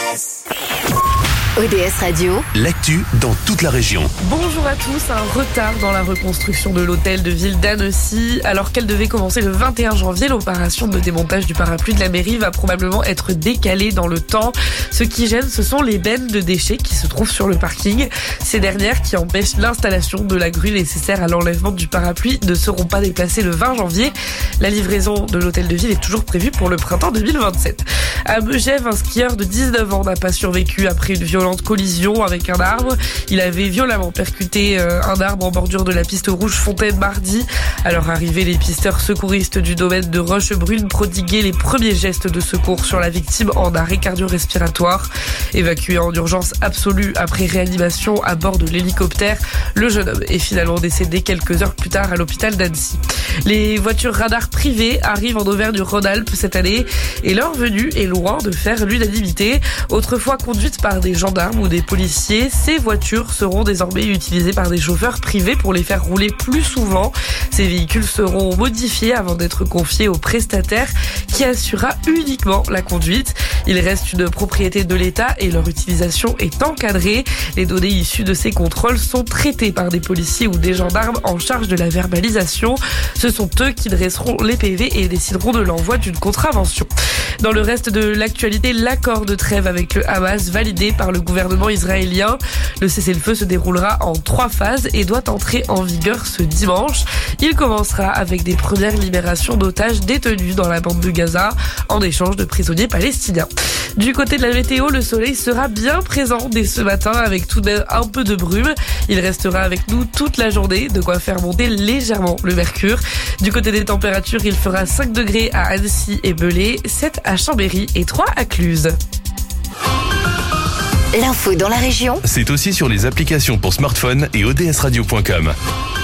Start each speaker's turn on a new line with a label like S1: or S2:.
S1: ODS Radio,
S2: l'actu dans toute la région.
S3: Bonjour à tous, un retard dans la reconstruction de l'hôtel de ville d'Annecy. Alors qu'elle devait commencer le 21 janvier, l'opération de démontage du parapluie de la mairie va probablement être décalée dans le temps. Ce qui gêne, ce sont les bennes de déchets qui se trouvent sur le parking. Ces dernières, qui empêchent l'installation de la grue nécessaire à l'enlèvement du parapluie, ne seront pas déplacées le 20 janvier. La livraison de l'hôtel de ville est toujours prévue pour le printemps 2027. À Megève, un skieur de 19 ans n'a pas survécu après une violente collision avec un arbre. Il avait violemment percuté un arbre en bordure de la piste rouge Fontaine mardi. À leur arrivée, les pisteurs secouristes du domaine de Rochebrune prodiguaient les premiers gestes de secours sur la victime en arrêt cardio-respiratoire. Évacué en urgence absolue après réanimation à bord de l'hélicoptère, le jeune homme est finalement décédé quelques heures plus tard à l'hôpital d'Annecy. Les voitures radars privées arrivent en Auvergne-Rhône-Alpes cette année et leur venue est loin de faire l'unanimité. Autrefois conduites par des gendarmes ou des policiers, ces voitures seront désormais utilisées par des chauffeurs privés pour les faire rouler plus souvent. Ces véhicules seront modifiés avant d'être confiés au prestataire qui assurera uniquement la conduite. Il reste une propriété de l'État et leur utilisation est encadrée. Les données issues de ces contrôles sont traitées par des policiers ou des gendarmes en charge de la verbalisation. Ce sont eux qui dresseront les PV et décideront de l'envoi d'une contravention. Dans le reste de l'actualité, l'accord de trêve avec le Hamas validé par le gouvernement israélien. Le cessez-le-feu se déroulera en 3 phases et doit entrer en vigueur ce dimanche. Il commencera avec des premières libérations d'otages détenus dans la bande de Gaza en échange de prisonniers palestiniens. Du côté de la météo, le soleil sera bien présent dès ce matin avec tout de même un peu de brume. Il restera avec nous toute la journée, de quoi faire monter légèrement le mercure. Du côté des températures, il fera 5 degrés à Annecy et Belay, 7 à Chambéry et 3 à Cluse.
S1: l'info dans la région,
S2: C'est aussi sur les applications pour smartphone et odsradio.com.